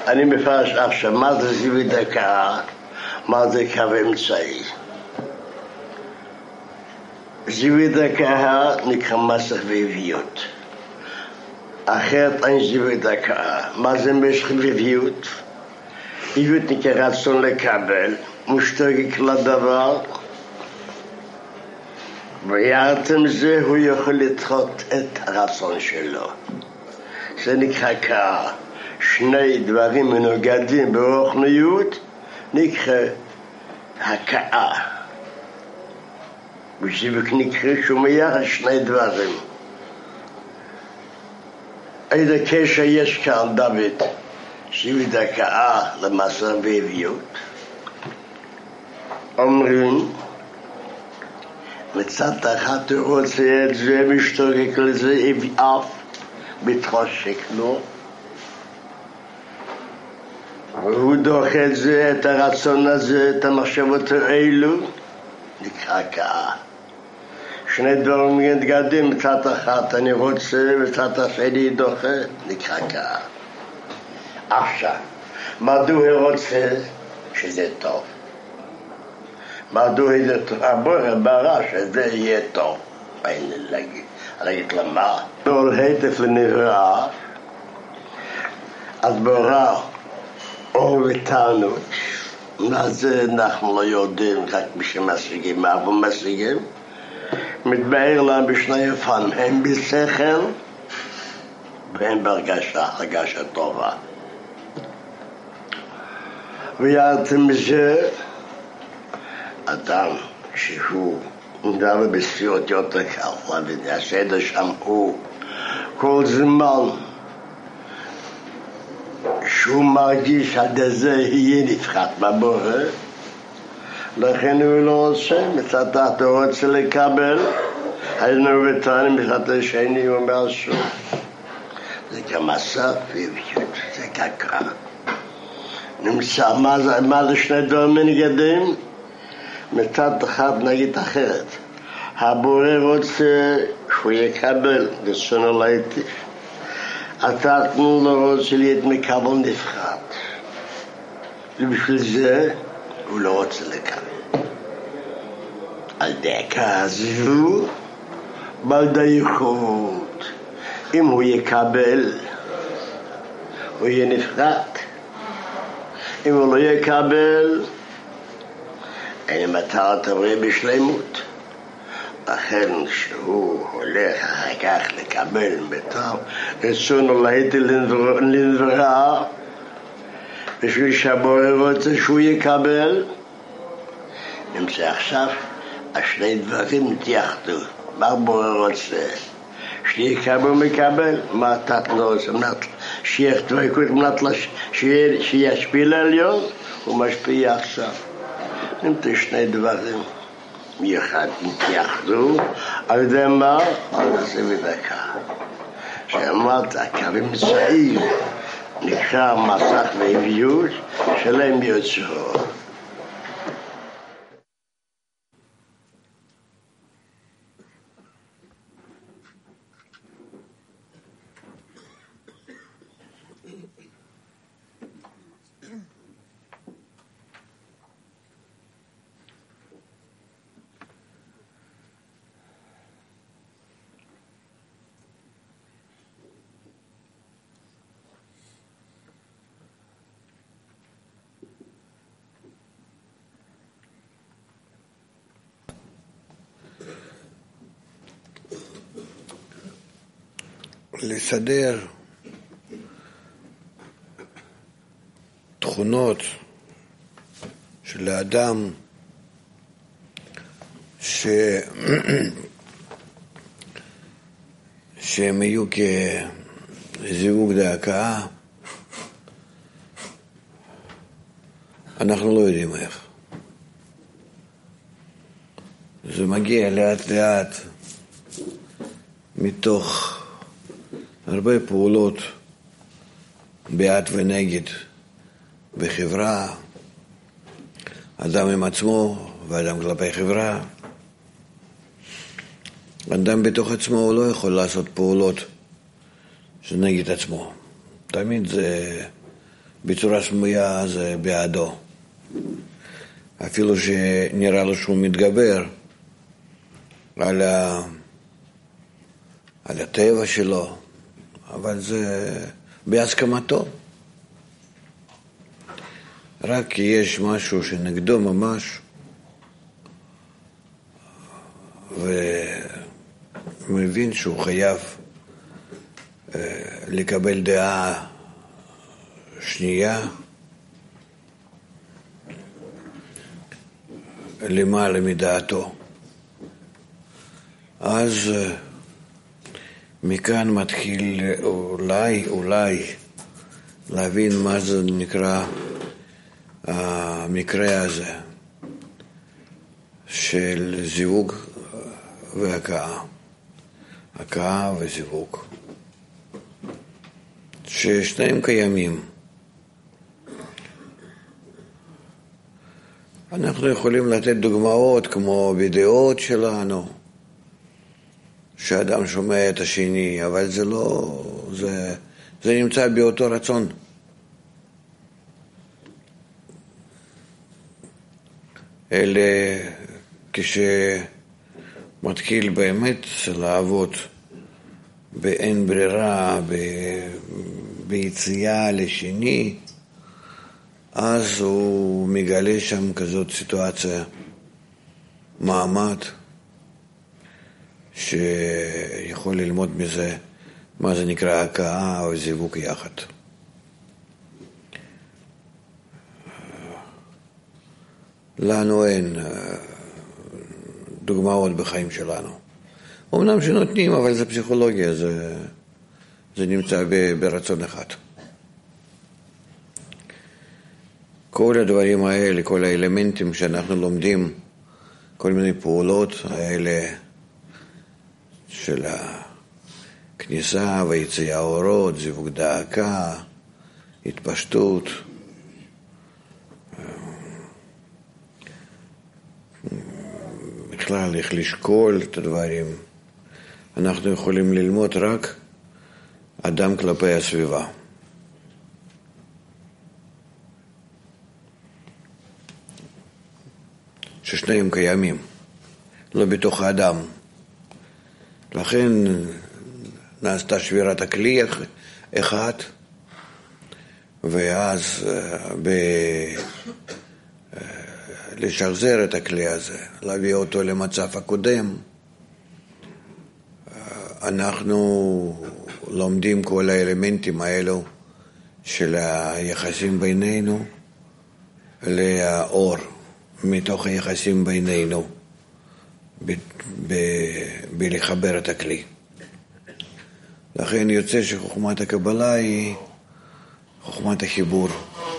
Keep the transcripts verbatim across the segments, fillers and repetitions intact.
אני מפרש עכשיו, מה זה זיווי דקה, מה זה קו אמצעי. זיווי דקה נקרא מסך ואביות. אחרת אין זיווי דקה. מה זה משך ואביות? אביות נקרא רצון לקבל, מושתגק לדבר, ויחד עם זה הוא יכול לדחות את הרצון שלו. זה נקרא קאה. שני דברים מנוגדים ברוחניות נקרא הקאה. וזיווק נקרא שומע שני דברים. איזה קשר יש כאן דוד? זיווי דקה למסך ואביות. אומרים מצד אחד הוא רוצה את זה, משתוקק לזה אף מתחשק לו, והוא דוחה את זה, את הרצון הזה, את המחשבות האלו, נקרא קאה. שני דברים מתגדים, מצד אחד אני רוצה, מצד השני דוחה, נקרא קאה. עכשיו, מדוע הוא רוצה שזה טוב? מדוע זה טוב? הבורא ברא שזה יהיה טוב. אין לי להגיד, להגיד למה? כל היטף לנברא, אז ברא אור ותענות, מה זה אנחנו לא יודעים, רק מי שמשיגים, מה אנחנו משיגים? מתבהר להם בשני אופנים, הם בשכל והם בהרגשה, הרגשה טובה. ויחד עם זה, אדם שהוא מדבר בספירות יותר קל, להבין, הסדר שם הוא כל זמן שהוא מרגיש עד זה יהיה נפחת בבורא, לכן הוא לא רוצה, מצד תחת הוא רוצה לקבל, היינו ותענים מצד השני, הוא אומר שוב. זה כמסך ואביות, זה ככה. נמצא, מה זה, מה זה שני דברים מנגדים? מצד אחד נגיד אחרת. הבורא רוצה שהוא יקבל, רצונו להיטיב. אתה לא רוצה להיות מקבל נפחת. ובשביל זה הוא לא רוצה לקבל. על דקה הזו, בעד הייחוד. אם הוא יקבל, הוא יהיה נפחת. אם הוא לא יקבל, אין מטרת הבריא בשלמות. לכן שהוא הולך אחר כך לקבל מטר, רצונו להיטיב לנברא, בשביל שהבורא רוצה שהוא יקבל. נמצא עכשיו, השני דברים נתייחדו. מה הבורא רוצה? שיקבל ומקבל. מה אתה לא רוצה? שיהיה דבקות, שישפיע לעליון, הוא משפיע עכשיו. נמצא שני דברים. מיוחד נתייחדו, על ידי מה? על זה ודקה. שאמרת, הקווים צעיר, נקרא מסך ואביות, שלהם יוצאו. לסדר תכונות של האדם ש... שהם יהיו כזיווג דקה, אנחנו לא יודעים איך. זה מגיע לאט לאט מתוך הרבה פעולות בעד ונגד בחברה, אדם עם עצמו ואדם כלפי חברה. אדם בתוך עצמו הוא לא יכול לעשות פעולות שנגד עצמו. תמיד זה בצורה סמויה זה בעדו. אפילו שנראה לו שהוא מתגבר על, ה... על הטבע שלו, אבל זה בהסכמתו. רק כי יש משהו שנגדו ממש, ומבין שהוא חייב לקבל דעה שנייה, למעלה מדעתו. אז מכאן מתחיל אולי, אולי להבין מה זה נקרא המקרה הזה של זיווג והכאה. הכאה וזיווג. ששניהם קיימים. אנחנו יכולים לתת דוגמאות כמו בדעות שלנו, שאדם שומע את השני, אבל זה לא, זה, זה נמצא באותו רצון. אלה כשמתחיל באמת לעבוד באין ברירה, ב, ביציאה לשני, אז הוא מגלה שם כזאת סיטואציה, מעמד, שיכול ללמוד מזה מה זה נקרא הכאה או זיווג יחד. לנו אין דוגמאות בחיים שלנו. אמנם שנותנים, אבל זה פסיכולוגיה, זה, זה נמצא ברצון אחד. כל הדברים האלה, כל האלמנטים שאנחנו לומדים, כל מיני פעולות האלה של הכניסה ויציאה אורות, זיווג דאקה, התפשטות, בכלל איך לשקול את הדברים, אנחנו יכולים ללמוד רק אדם כלפי הסביבה. ששניהם קיימים, לא בתוך האדם. לכן נעשתה שבירת הכלי אחד, ואז ב... לשחזר את הכלי הזה, להביא אותו למצב הקודם. אנחנו לומדים כל האלמנטים האלו של היחסים בינינו לאור, מתוך היחסים בינינו, ב- ב- בלחבר את הכלי. לכן יוצא שחוכמת הקבלה היא חוכמת החיבור.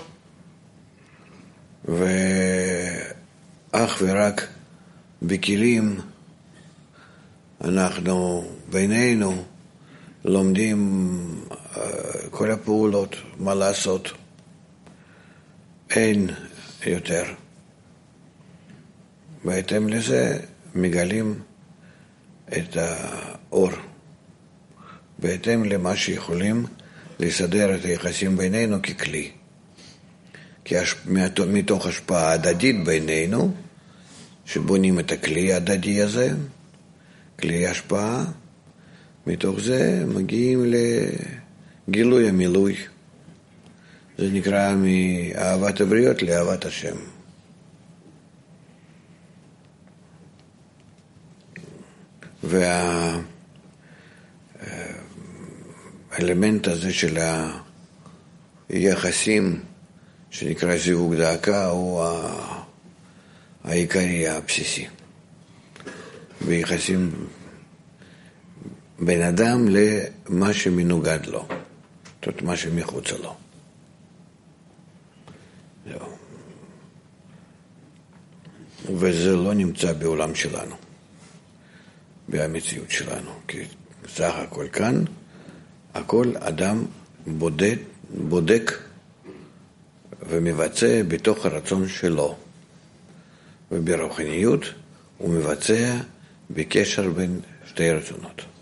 ואך ורק בכלים אנחנו בינינו לומדים כל הפעולות, מה לעשות. אין יותר. בהתאם לזה מגלים את האור. בהתאם למה שיכולים לסדר את היחסים בינינו ככלי. כי מתוך השפעה הדדית בינינו, שבונים את הכלי הדדי הזה, כלי השפעה, מתוך זה מגיעים לגילוי המילוי. זה נקרא מאהבת הבריות לאהבת השם. והאלמנט הזה של היחסים שנקרא זיווג דאקה הוא העיקרי הבסיסי. ביחסים בין אדם למה שמנוגד לו, זאת אומרת מה שמחוץ לו. זהו. וזה לא נמצא בעולם שלנו, במציאות שלנו, כי סך הכל כאן, הכל אדם בודק, בודק ומבצע בתוך הרצון שלו. וברוחניות הוא מבצע בקשר בין שתי רצונות.